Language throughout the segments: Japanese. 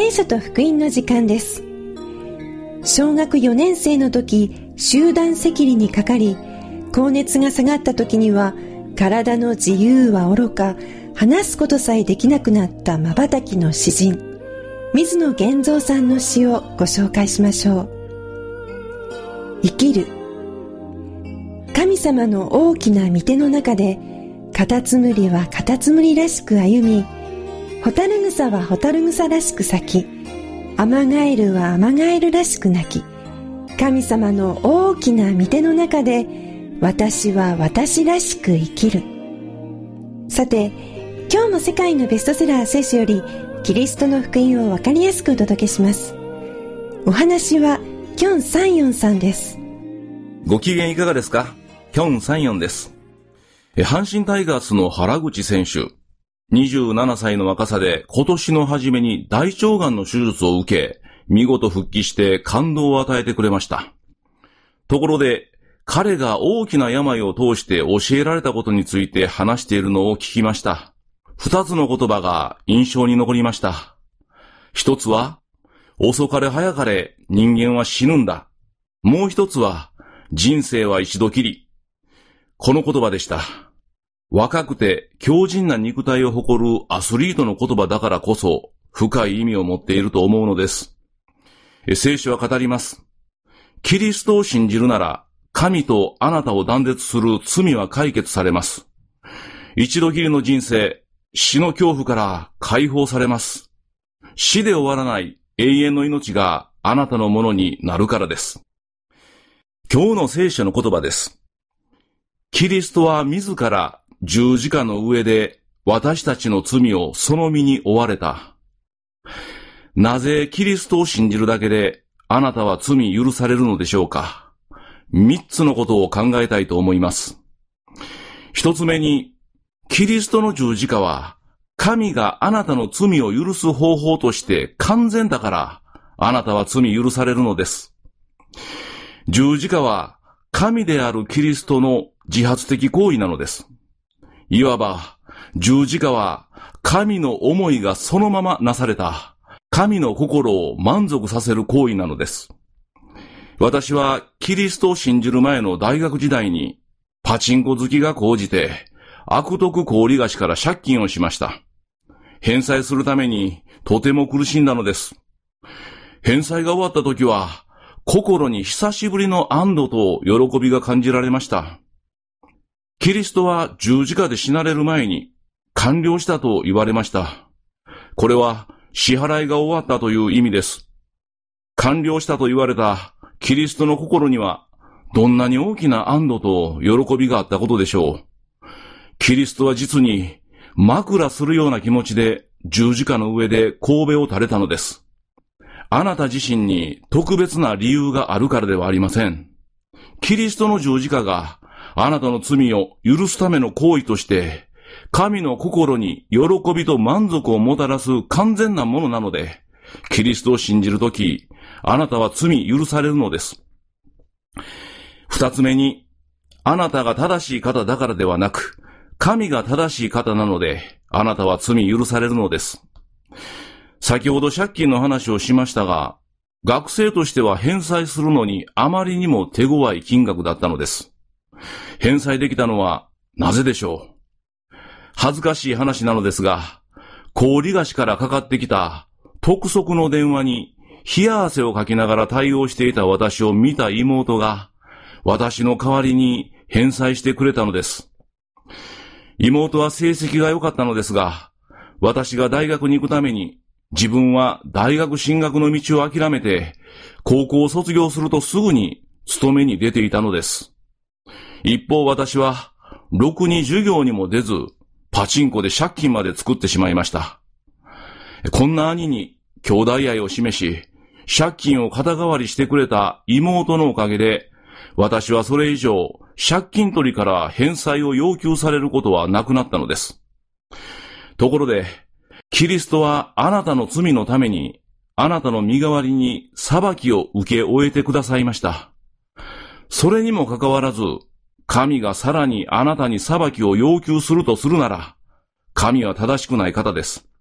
聖書と福音の時間です。小学4年生の時、集団赤痢にかかり、高熱が下がった時には体の自由はおろか、話すことさえできなくなった瞬きの詩人、水野源三さんの詩をご紹介しましょう。生きる。神様の大きな御手の中で、カタツムリはカタツムリらしく歩み、ホタルグサはホタルグサらしく咲き、アマガエルはアマガエルらしく鳴き、神様の大きな御手の中で、私は私らしく生きる。さて、今日も世界のベストセラー聖書よりキリストの福音をわかりやすくお届けします。お話はキョン・サンヨンさんです。 ご機嫌いかがですか？キョン・サンヨンです。阪神タイガースの原口選手、27歳の若さで今年の初めに大腸がんの手術を受け、見事復帰して感動を与えてくれました。ところで、彼が大きな病を通して教えられたことについて話しているのを聞きました。二つの言葉が印象に残りました。一つは、遅かれ早かれ人間は死ぬんだ。もう一つは、人生は一度きり。この言葉でした。若くて強靭な肉体を誇るアスリートの言葉だからこそ深い意味を持っていると思うのです。聖書は語ります。キリストを信じるなら神とあなたを断絶する罪は解決されます。一度きりの人生、死の恐怖から解放されます。死で終わらない永遠の命があなたのものになるからです。今日の聖書の言葉です。キリストは自ら十字架の上で私たちの罪をその身に負われた。なぜキリストを信じるだけであなたは罪許されるのでしょうか？三つのことを考えたいと思います。一つ目に、キリストの十字架は神があなたの罪を許す方法として完全だからあなたは罪許されるのです。十字架は神であるキリストの自発的行為なのです。いわば、十字架は神の思いがそのままなされた、神の心を満足させる行為なのです。私はキリストを信じる前の大学時代に、パチンコ好きが高じて、悪徳高利貸しから借金をしました。返済するためにとても苦しんだのです。返済が終わった時は、心に久しぶりの安堵と喜びが感じられました。キリストは十字架で死なれる前に完了したと言われました。これは支払いが終わったという意味です。完了したと言われたキリストの心にはどんなに大きな安堵と喜びがあったことでしょう。キリストは実に枕するような気持ちで十字架の上で頭を垂れたのです。あなた自身に特別な理由があるからではありません。キリストの十字架があなたの罪を許すための行為として、神の心に喜びと満足をもたらす完全なものなので、キリストを信じるとき、あなたは罪許されるのです。二つ目に、あなたが正しい方だからではなく、神が正しい方なので、あなたは罪許されるのです。先ほど借金の話をしましたが、学生としては返済するのにあまりにも手強い金額だったのです。返済できたのはなぜでしょう？恥ずかしい話なのですが、高利貸しからかかってきた督促の電話に冷や汗をかきながら対応していた私を見た妹が、私の代わりに返済してくれたのです。妹は成績が良かったのですが、私が大学に行くために自分は大学進学の道を諦めて、高校を卒業するとすぐに勤めに出ていたのです。一方私は、ろくに授業にも出ず、パチンコで借金まで作ってしまいました。こんな兄に兄弟愛を示し、借金を肩代わりしてくれた妹のおかげで、私はそれ以上、借金取りから返済を要求されることはなくなったのです。ところで、キリストはあなたの罪のために、あなたの身代わりに裁きを受け終えてくださいました。それにもかかわらず、神がさらにあなたに裁きを要求するとするなら、神は正しくない方です。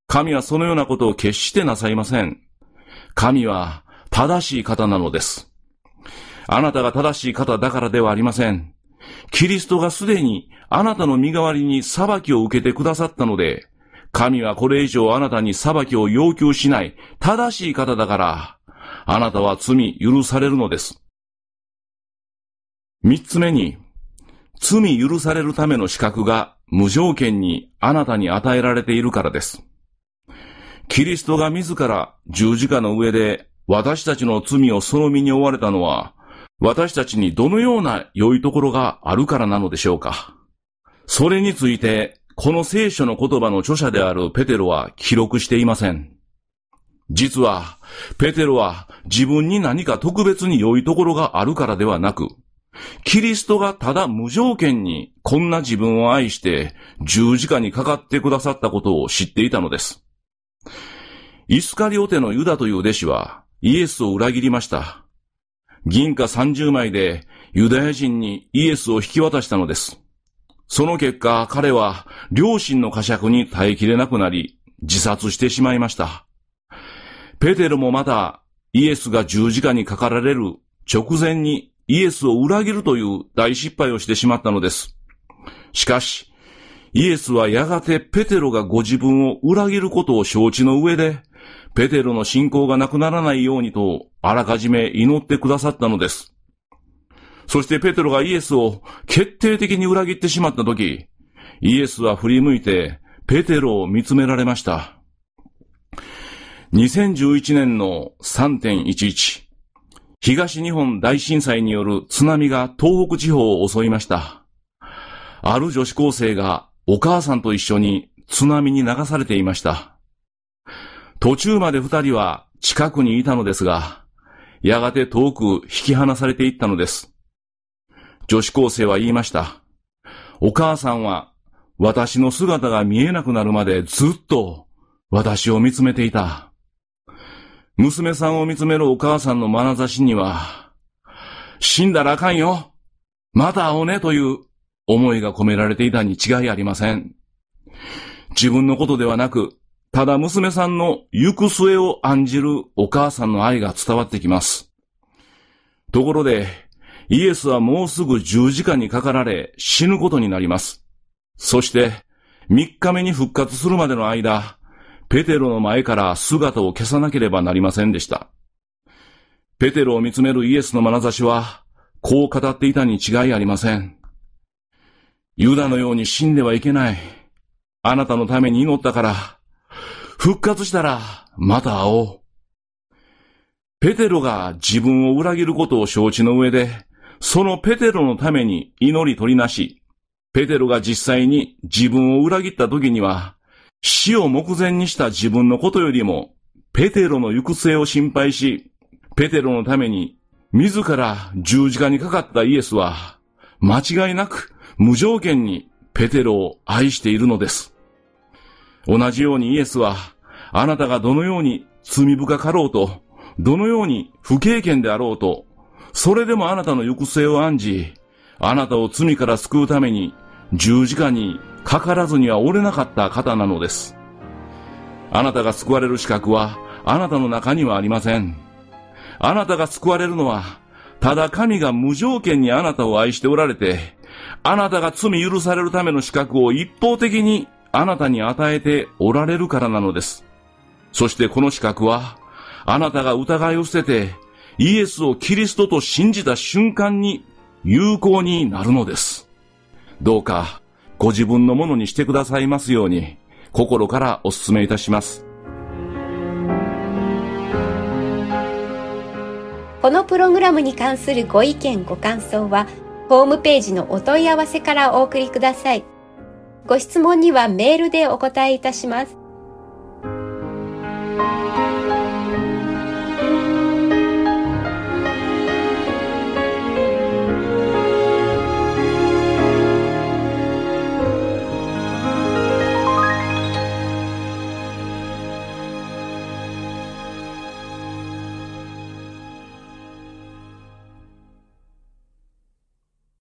神はそのようなことを決してなさいません。神は正しい方なのです。あなたが正しい方だからではありません。キリストがすでにあなたの身代わりに裁きを受けてくださったので、神はこれ以上あなたに裁きを要求しない正しい方だから、あなたは罪許されるのです。三つ目に、罪許されるための資格が無条件にあなたに与えられているからです。キリストが自ら十字架の上で私たちの罪をその身に負われたのは、私たちにどのような良いところがあるからなのでしょうか。それについて、この聖書の言葉の著者であるペテロは記録していません。実は、ペテロは自分に何か特別に良いところがあるからではなく、キリストがただ無条件にこんな自分を愛して十字架にかかってくださったことを知っていたのです。イスカリオテのユダという弟子はイエスを裏切りました。銀貨30枚でユダヤ人にイエスを引き渡したのです。その結果、彼は良心の呵責に耐えきれなくなり、自殺してしまいました。ペテロもまた、イエスが十字架にかかられる直前にイエスを裏切るという大失敗をしてしまったのです。しかし、イエスはやがてペテロがご自分を裏切ることを承知の上で、ペテロの信仰がなくならないようにとあらかじめ祈ってくださったのです。そしてペテロがイエスを決定的に裏切ってしまったとき、イエスは振り向いてペテロを見つめられました。2011年の 3.11 東日本大震災による津波が東北地方を襲いました。ある女子高生がお母さんと一緒に津波に流されていました。途中まで二人は近くにいたのですが、やがて遠く引き離されていったのです。女子高生は言いました。お母さんは私の姿が見えなくなるまでずっと私を見つめていた。娘さんを見つめるお母さんの眼差しには、死んだらあかんよ、また会おうねという思いが込められていたに違いありません。自分のことではなく、ただ娘さんの行く末を案じるお母さんの愛が伝わってきます。ところで、イエスはもうすぐ十字架にかかられ死ぬことになります。そして3日目に復活するまでの間、ペテロの前から姿を消さなければなりませんでした。ペテロを見つめるイエスの眼差しはこう語っていたに違いありません。ユダのように死んではいけない。あなたのために祈ったから、復活したらまた会おう。ペテロが自分を裏切ることを承知の上で、そのペテロのために祈り取りなし、ペテロが実際に自分を裏切った時には、死を目前にした自分のことよりも、ペテロの行く末を心配し、ペテロのために自ら十字架にかかったイエスは、間違いなく無条件にペテロを愛しているのです。同じようにイエスは、あなたがどのように罪深かろうと、どのように不経験であろうと、それでもあなたの行く末を案じ、あなたを罪から救うために十字架にかからずには折れなかった方なのです。あなたが救われる資格はあなたの中にはありません。あなたが救われるのは、ただ神が無条件にあなたを愛しておられて、あなたが罪許されるための資格を一方的にあなたに与えておられるからなのです。そしてこの資格は、あなたが疑いを捨てて、イエスをキリストと信じた瞬間に有効になるのです。どうかご自分のものにしてくださいますように、心からお勧めいたします。 このプログラムに関するご意見ご感想は、ホームページのお問い合わせからお送りください。ご質問にはメールでお答えいたします。